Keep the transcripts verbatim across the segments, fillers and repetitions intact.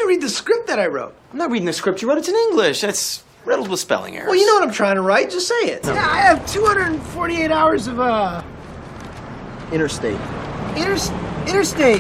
you read the script that I wrote. I'm not reading the script you wrote. It's in English. That's riddled with spelling errors. Well, you know what I'm trying to write. Just say it. No. Yeah, I have two hundred forty-eight hours of, uh... Interstate. Inter interstate.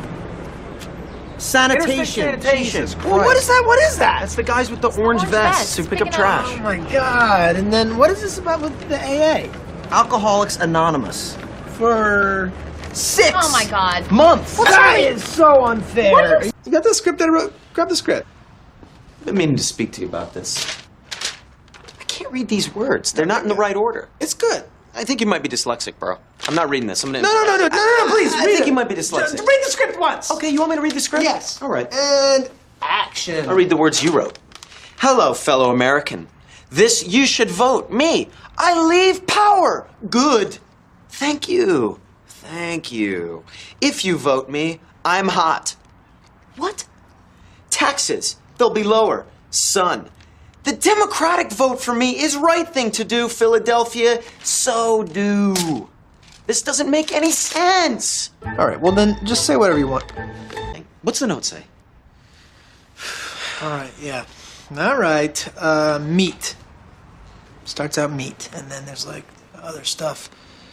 Sanitation. Interstate sanitation. Jesus Christ. Well, what is that? What is that? That's the guys with the orange, orange vests vests. who pick Pick up it trash. Oh, my God. And then what is this about with the A A? Alcoholics Anonymous. For six Oh my God. months. Well, that is so unfair. What is- You got the script that I wrote? Grab the script. I've been meaning to speak to you about this. I can't read these words. They're not in the right order. It's good. I think you might be dyslexic, bro. I'm not reading this. I'm gonna. No, no, no, no, no, no, no, please, I read think it. you might be dyslexic. Just read the script once. Okay, you want me to read the script? Yes. All right. And action. I'll read the words you wrote. Hello, fellow American. This you should vote. Me. I leave power. Good. Thank you. Thank you. If you vote me, I'm hot. What? Taxes. They'll be lower. Son. The Democratic vote for me is right thing to do, Philadelphia. So do. This doesn't make any sense. All right, well then, just say whatever you want. Hey, what's the note say? All right, yeah. All right, uh, meat. Starts out meat, and then there's like other stuff.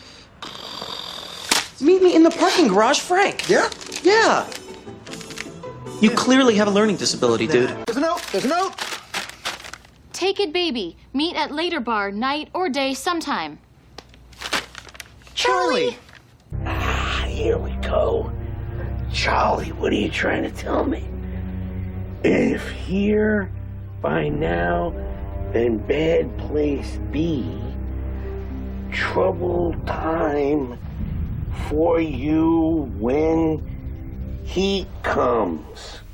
Meet me in the parking garage, Frank. Yeah? Yeah. You clearly have a learning disability, dude. There's a note, there's a note. Take it, baby. Meet at later bar, night or day, sometime. Charlie. Ah, here we go. Charlie, what are you trying to tell me? If here by now, then bad place B, trouble time for you when he comes.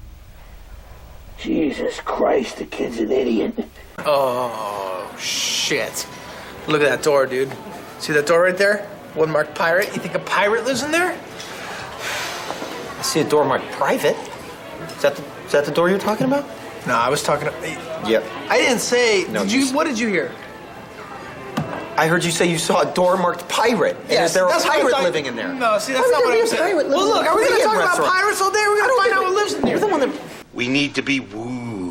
Jesus Christ, the kid's an idiot. Oh, shit. Look at that door, dude. See that door right there? One marked pirate. You think a pirate lives in there? I see a door marked private. Is that the, is that the door you're talking about? No, I was talking. Yep. I didn't say. No, did you? you- What did you hear? I heard you say you saw a door marked pirate. And Yes, is there a that's what I'm pirate talking- living in there? No, see, that's Why not would what there I'm be a saying. pirate Well, living look, in a are we gonna Korean talk about restaurant? pirates all day? We're gonna find out what lives in there. You're the one that. We need to be wooed.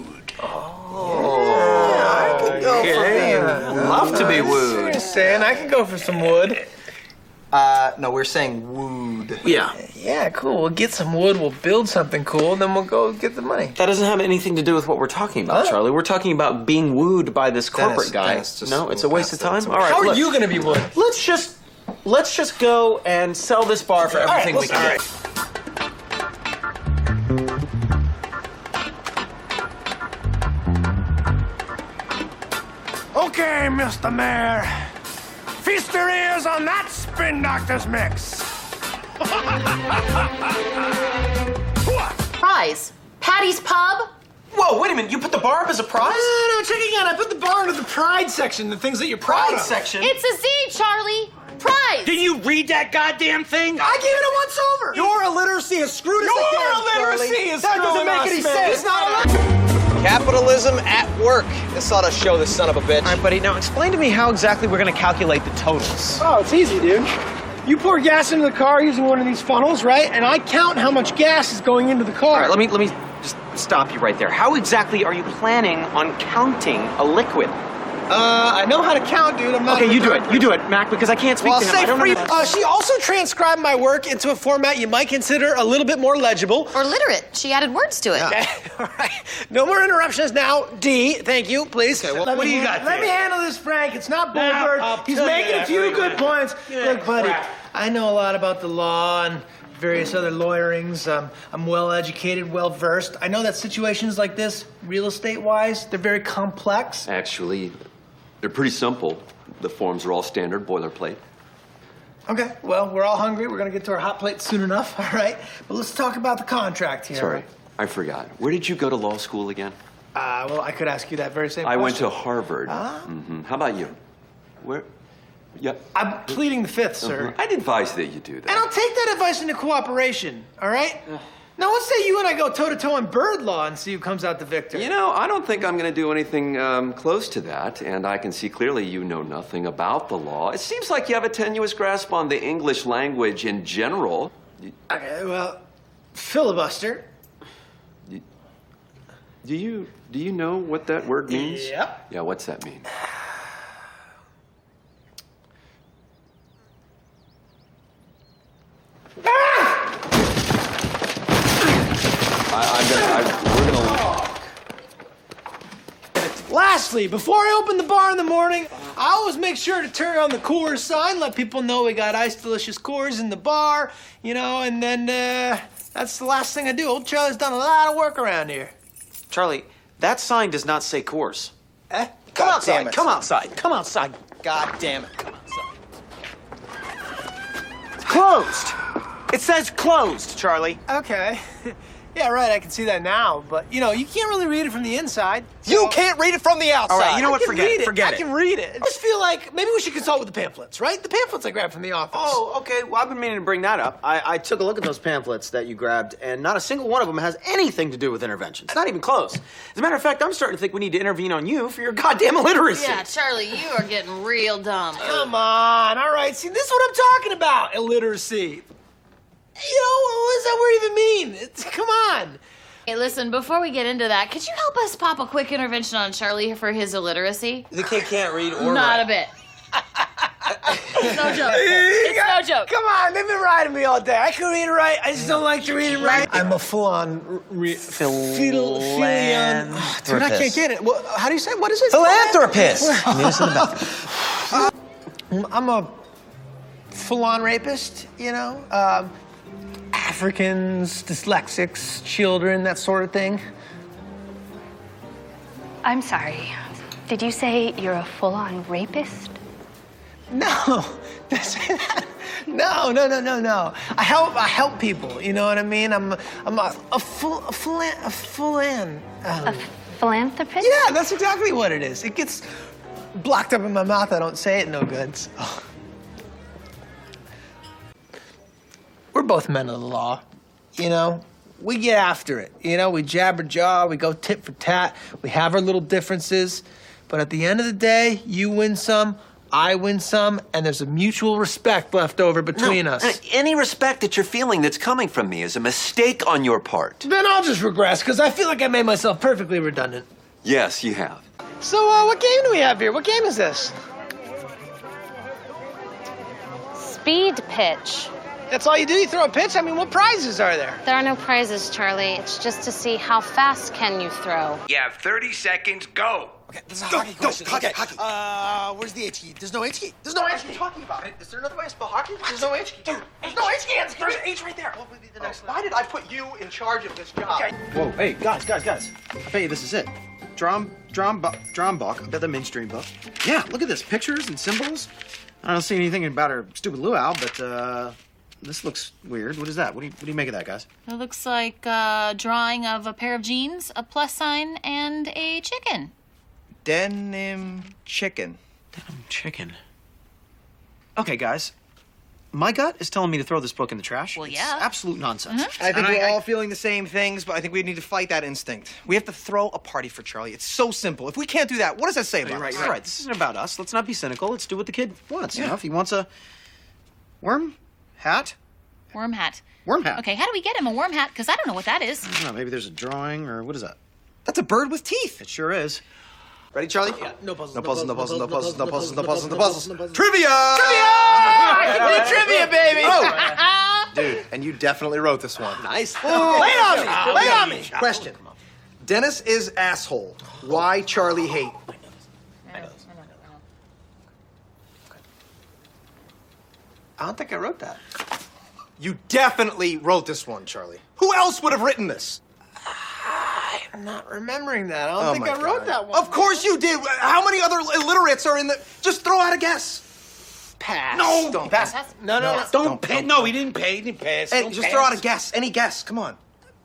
I could go for being. Love to be wooed. Just saying, I could go for some wood. Uh, no, we're saying wooed. Yeah. Yeah, cool. We'll get some wood. We'll build something cool, and then we'll go get the money. That doesn't have anything to do with what we're talking about, Huh? Charlie. We're talking about being wooed by this corporate Dennis, guy. Dennis, just no, it's a move waste of past time. that. All right. How are look, you gonna be wood? Let's just let's just go and sell this bar for everything All we right, can let's- get. Okay, Mister Mayor. Feast your ears on that Spin Doctors mix. Prize. Patty's Pub. Whoa, wait a minute. You put the bar up as a prize? No, no, check again. I put the bar into the pride section, the things that you're proud Pride of. section. It's a Z, Charlie. Prize. Did you read that goddamn thing? I gave it a once over. Your illiteracy has screwed us Your again, illiteracy Charlie. is That doesn't screwing make us, any man. sense. It's not Capitalism at work. This ought to show this son of a bitch. All right, buddy, now explain to me how exactly we're gonna calculate the totals. Oh, it's easy, dude. You pour gas into the car using one of these funnels, right? And I count how much gas is going into the car. All right, let me let me just stop you right there. How exactly are you planning on counting a liquid? Uh, I know how to count, dude. I'm not. Okay, you do it. You do it, Mac, because I can't speak Well, to him. say I don't free. know. Uh, she also transcribed my work into a format you might consider a little bit more legible. Or literate. She added words to it. All right. No more interruptions now. D, thank you, please. Okay, well, what do you got Let there? me handle this, Frank. It's not Nah, Bullbird. I'll He's tell you making a that few right good now. points. Yeah, Look, buddy, crap. I know a lot about the law and various other lawyerings. Um, I'm well educated, well versed. I know that situations like this, real estate wise, they're very complex. Actually, they're pretty simple. The forms are all standard boilerplate. Okay, well, we're all hungry. We're gonna get to our hot plate soon enough, all right? But let's talk about the contract here. Sorry, I forgot. Where did you go to law school again? Uh, well, I could ask you that very same I question. went to Harvard. Ah. hmm How about you? Where? Yeah. I'm pleading the fifth, sir. Uh-huh. I'd advise that you do that. And I'll take that advice into cooperation, all right? Now, let's say you and I go toe-to-toe on bird law and see who comes out the victor. You know, I don't think I'm going to do anything um, close to that, and I can see clearly you know nothing about the law. It seems like you have a tenuous grasp on the English language in general. You- Okay, well, filibuster. Do you do you know what that word means? Yep. Yeah, what's that mean? I, I'm gonna. I, we're gonna. Lastly, before I open the bar in the morning, I always make sure to turn on the Coors sign, let people know we got Ice Delicious Coors in the bar, you know, and then uh, that's the last thing I do. Old Charlie's done a lot of work around here. Charlie, that sign does not say Coors. Eh? Come God outside. damn it. Come outside. Come outside. God damn it. Come outside. Closed. It says closed, Charlie. Okay. Yeah, right, I can see that now, but, you know, you can't really read it from the inside. You so- can't read it from the outside. All right, you know I what? can Forget read it. Forget I it. can read it. I just feel like maybe we should consult with the pamphlets, right? The pamphlets I grabbed from the office. Oh, okay. Well, I've been meaning to bring that up. I, I took a look at those pamphlets that you grabbed, and not a single one of them has anything to do with intervention. It's not even close. As a matter of fact, I'm starting to think we need to intervene on you for your goddamn illiteracy. Yeah, Charlie, you are getting real dumb. Come on, all right. See, this is what I'm talking about, illiteracy. You know, what does that word even mean? It's, come on. Hey, listen, before we get into that, could you help us pop a quick intervention on Charlie for his illiteracy? The kid can't read or Not write. a bit. It's no joke. It's no joke. Come on, they've been riding me all day. I can read and write. I just don't like to read and write. I'm a full-on re- phil- philion. Oh, dude, I can't get it. Well, how do you say? What is it? Philanthropist. Meet us in the bathroom. I'm a full-on rapist. You know, um, Africans, dyslexics, children, that sort of thing. I'm sorry. Did you say you're a full-on rapist? No, no, no, no, no, no. I help, I help people. You know what I mean? I'm, I'm a, a full, a full, a full in. Um, A philanthropist? yeah, that's exactly what it is. It gets blocked up in my mouth. I don't say it no good. So. We're both men of the law, you know. We get after it, you know. We jabber jaw. We go tit for tat. We have our little differences, but at the end of the day, you win some. I win some, and there's a mutual respect left over between No, us. uh, Any respect that you're feeling that's coming from me is a mistake on your part. Then I'll just regress, because I feel like I made myself perfectly redundant. Yes, you have. So, uh, what game do we have here? What game is this? Speed pitch. That's all you do? You throw a pitch? I mean, what prizes are there? There are no prizes, Charlie. It's just to see how fast can you throw. You have thirty seconds, go. Okay, this is a hockey question. Okay, uh, where's the H key? There's no H key. There's no H key. talking about? Is there another way to spell hockey? There's no H. Dude, there's no H key. There's an H right there. What would be the next Why did I put you in charge of this job? Okay. Whoa, hey, guys, guys, guys. I bet you this is it. Drum, drum, bu- drum book. I bet the mainstream book. Yeah, look at this. Pictures and symbols. I don't see anything about her stupid luau, but, uh, this looks weird. What is that? What do you, what do you make of that, guys? It looks like a drawing of a pair of jeans, a plus sign, and a chicken. Denim chicken. Damn chicken. Okay, guys. My gut is telling me to throw this book in the trash. Well, It's yeah. absolute nonsense. I think And we're I- all feeling the same things, but I think we need to fight that instinct. We have to throw a party for Charlie. It's so simple. If we can't do that, what does that say about You're right, us? you're right. This isn't about us. Let's not be cynical. Let's do what the kid wants. You know, if he wants a worm hat, Worm hat. worm hat. Okay, how do we get him a worm hat? Because I don't know what that is. I don't know, maybe there's a drawing or what is that? That's a bird with teeth. It sure is. Ready, Charlie? Yeah, no puzzles. No puzzles, no puzzles, no puzzles, no puzzles, no puzzles, no puzzles. puzzles. Trivia! I can do trivia, baby. Oh. Dude, and you definitely wrote this one. Nice. Lay it on me! Lay it on me! Question. Dennis is asshole. Why Charlie hate? I don't think I wrote that. You definitely wrote this one, Charlie. Who else would have written this? I'm not remembering that. I don't Oh think my I wrote God. that one. Of course you did. How many other illiterates are in the... Just throw out a guess. Pass. No, Don't pass. pass. No, no, no. Don't, Don't- pay. don't- No, he didn't pay. He didn't pass. Hey, Don't just pass. throw out a guess. Any guess. Come on.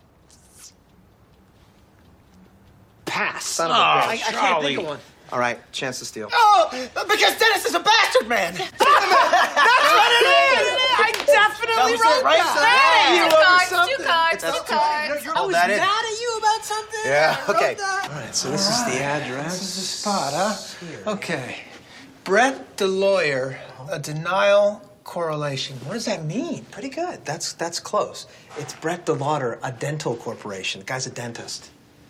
Pass. Son of a Oh, bitch. I, I can't Charlie. think of one. All right, chance to steal. Oh, because Dennis is a bastard man. That's what it is. I definitely wrote right? that. You Two over cards, something. two cards, That's two too- cards. You're I all was that mad in. at you about something. Yeah, I wrote okay. that. All right, so this is the address. This is the spot, huh? Okay. Brett the lawyer, a denial correlation. What does that mean? Pretty good. That's that's close. It's Brett DeLauder, a dental corporation. The guy's a dentist.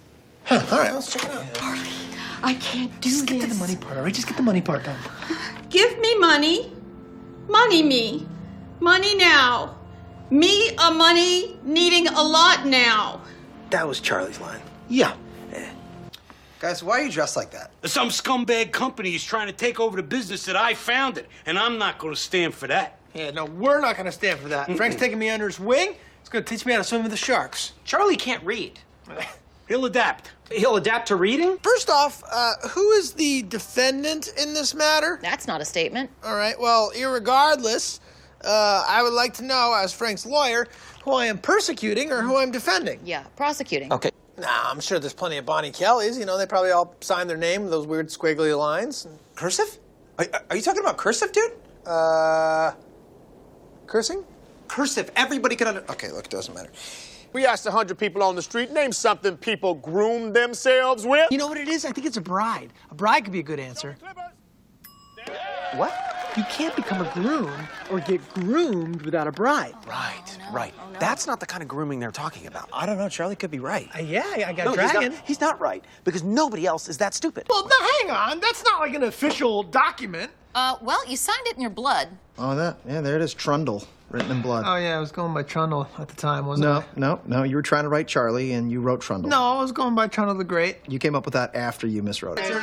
Huh, all right, let's check it out. I can't do Just this. get to the money part, all right? Just get the money part done. Give me money. Money me. Money now. Me a money needing a lot now. That was Charlie's line. Yeah. Guys, why are you dressed like that? Some scumbag company is trying to take over the business that I founded, and I'm not going to stand for that. Yeah, no, we're not gonna stand for that. Frank's taking me under his wing. He's gonna teach me how to swim with the sharks. Charlie can't read. He'll adapt. He'll adapt to reading? First off, uh, who is the defendant in this matter? That's not a statement. All right, well, irregardless, uh, I would like to know, as Frank's lawyer, who I am persecuting or who I'm defending. Yeah, prosecuting. Okay. Nah, I'm sure there's plenty of Bonnie Kellys. You know, they probably all signed their name with those weird squiggly lines. Cursive? Are, are you talking about cursive, dude? Uh, cursing? Cursive. Everybody can under... Okay, look, it doesn't matter. We asked a hundred people on the street, name something people groom themselves with. You know what it is? I think it's a bride. A bride could be a good answer. What? You can't become a groom or get groomed without a bride. Right, Oh, no. right. Oh, no. That's not the kind of grooming they're talking about. I don't know. Charlie could be right. Uh, yeah, I got no, a dragon. He's not, he's not right, because nobody else is that stupid. Well, no, hang on. That's not like an official document. Uh, well, you signed it in your blood. Oh, that. Yeah, there it is. Trundle, written in blood. Oh, yeah, I was going by Trundle at the time, wasn't no, I? no, no. You were trying to write Charlie, and you wrote Trundle. No, I was going by Trundle the Great. You came up with that after you miswrote it.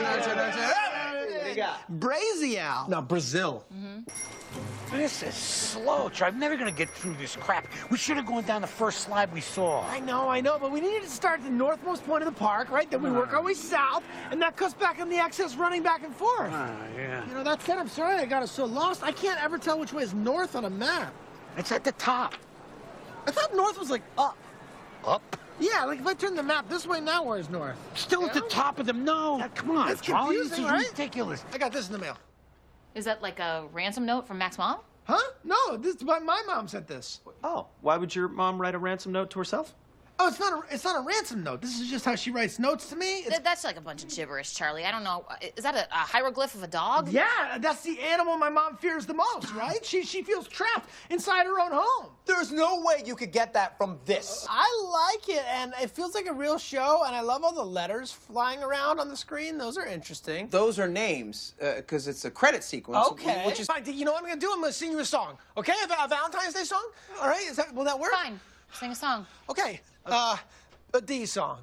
Brazial. No, Brazil. This is slow, Charlie. I'm never going to get through this crap. We should have gone down the first slide we saw. I know, I know, but we needed to start at the northmost point of the park, right? Then we work our way south, and that cuts back on the access running back and forth. Ah, yeah. You know, that said, I'm sorry I got us so lost. I can't ever tell which way is north on a map. It's at the top. I thought north was like up. Up? Yeah, like if I turn the map this way now, where's north? Still at the top of them. No. Come on, That's Charlie. confusing, This is right? ridiculous. I got this in the mail. Is that like a ransom note from Mac's mom? Huh? No, this is my, my mom sent this. Oh, why would your mom write a ransom note to herself? Oh, it's not a it's not a ransom note. This is just how she writes notes to me. It's, Th- that's like a bunch of gibberish, Charlie. I don't know. Is that a, a hieroglyph of a dog? yeah, that's the animal my mom fears the most, right? She she feels trapped inside her own home. There's no way you could get that from this. I like it, and it feels like a real show, and I love all the letters flying around on the screen. Those are interesting. Those are names, because it's a credit sequence. Okay. Which is... Fine. You know what I'm gonna do? I'm gonna sing you a song. Okay, a, a Valentine's Day song. All right. Is that will that work? Fine. Sing a song. Okay. Uh, a D song.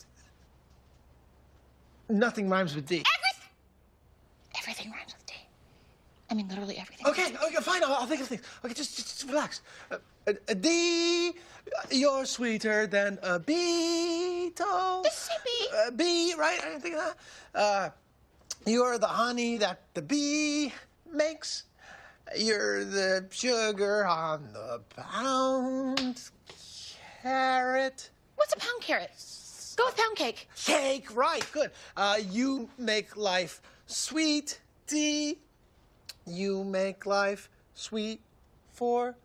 Nothing rhymes with D. Everything. Everything rhymes with D. I mean, literally everything. Okay. Okay. Fine. I'll, I'll think of things. Okay. Just just, just relax. Uh, a, a D. You're sweeter than a beetle. This is a bee. A bee. Right. I didn't think of that. Uh, you're the honey that the bee makes. You're the sugar on the pound carrot. What's a pound carrot? Go with pound cake. Cake, right, good. Uh, you make life sweet, D. You make life sweet for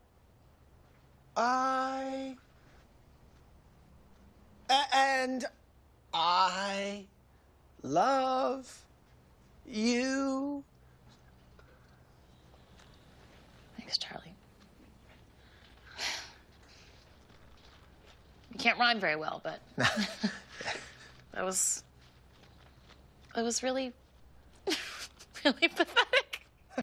I. A- and I love you. Thanks, Charlie. You can't rhyme very well, but that was that was really, really pathetic.